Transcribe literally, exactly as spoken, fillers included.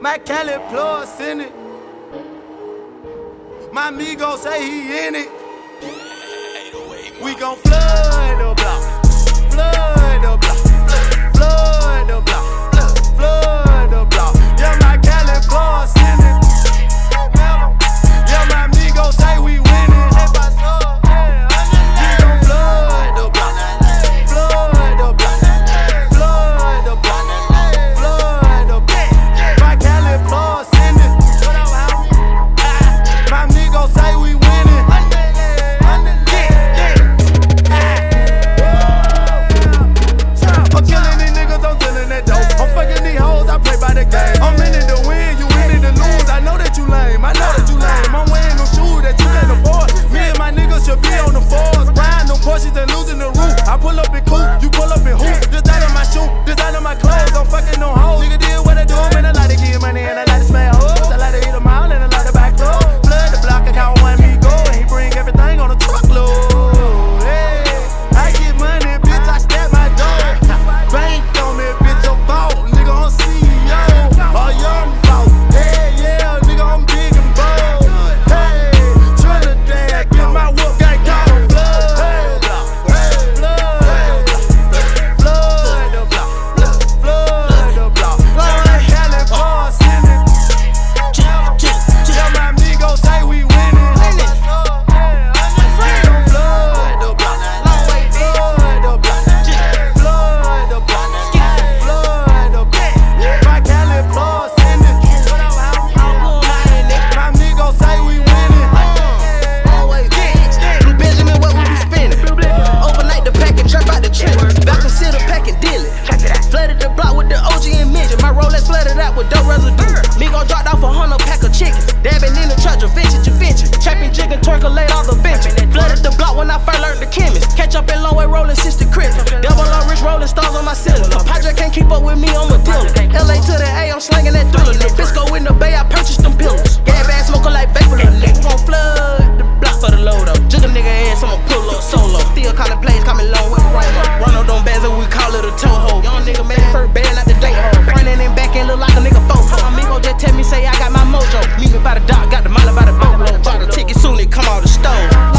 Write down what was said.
My Cali plus in it. My amigo say he in it. We gon' flood the block, flood the block, flood the block, flood the block. Yeah, my Cali plus in it. Yeah, my amigo say we winning. We gon' flood the block, flood the block, flood the block, flood the block. My Cali plus in it. My amigo say we winning. I'm killing these niggas, I'm dealing that dope. I'm fucking these hoes, I play by the game. I'm in it to win, you in it to lose. I know that you lame, I know that you lame. I'm wearing them shoes that you can't afford. Me and my niggas should be on the fours. Riding them Porsches and losing the roof. I pull up in coupe, you pull up in hoop. Just out of my shoe, just out of my clothes. I'm fucking them hoes. Nigga did what I do, man. I like to give money and I like to smell hoes. I like to eat them all and I like to buy clothes. Flood the block, I count one me go. And he bring everything on a truckload. Hey, I get money, bitch, I step my door. Bank on me, bitch, I'm vault. Nigga, I'm C E O. Oh, young vault. Hey, yeah, nigga, I'm big and bold. Hey, Trinidad, get my whoop, got gone. Flood, flood, flood the block, flood the block. Like Cali boss in it. Yeah, my amigo say we winning. We gon' flood the block, flood the block, flood the block, flood the block. My Cali plus in it. My amigo say we winning. Blue Benjamin, what we be spinning? Overnight the packin', trap out the trenches. Back consider packing, deal it. Flooded the block with the O G and midget. My Rolex flooded out with dope residue. Me gon' drop off a hundred pack of chicken. Dabbing in the church, a vintage, a vintage. Trapping chicken, twerking, laid off the bench. Flooded the block when I first learned the chemist. Catch up in long way, rolling sixty crits. Double up rich, rolling stars on my ceiling. Padre can't keep up with me, I'm a dealer. L A to the A, I'm slanging that thriller. Bisco in the bay, I purchased them pillars. Gas bag smoking like vapor. Nigga gon' flood the block for the load up. Jigga nigga ass, I'ma pull up solo. Still calling plays, coming long with Romo. Run on them bands, and we call it a toe hole. Young nigga made it first band, not the date hole. Running in back and look like a nigga fofo. Amigo just tell me, say I got my mojo. Meet me by the dock, got the molly by the boatload. Bought a ticket soon, it come out the stove.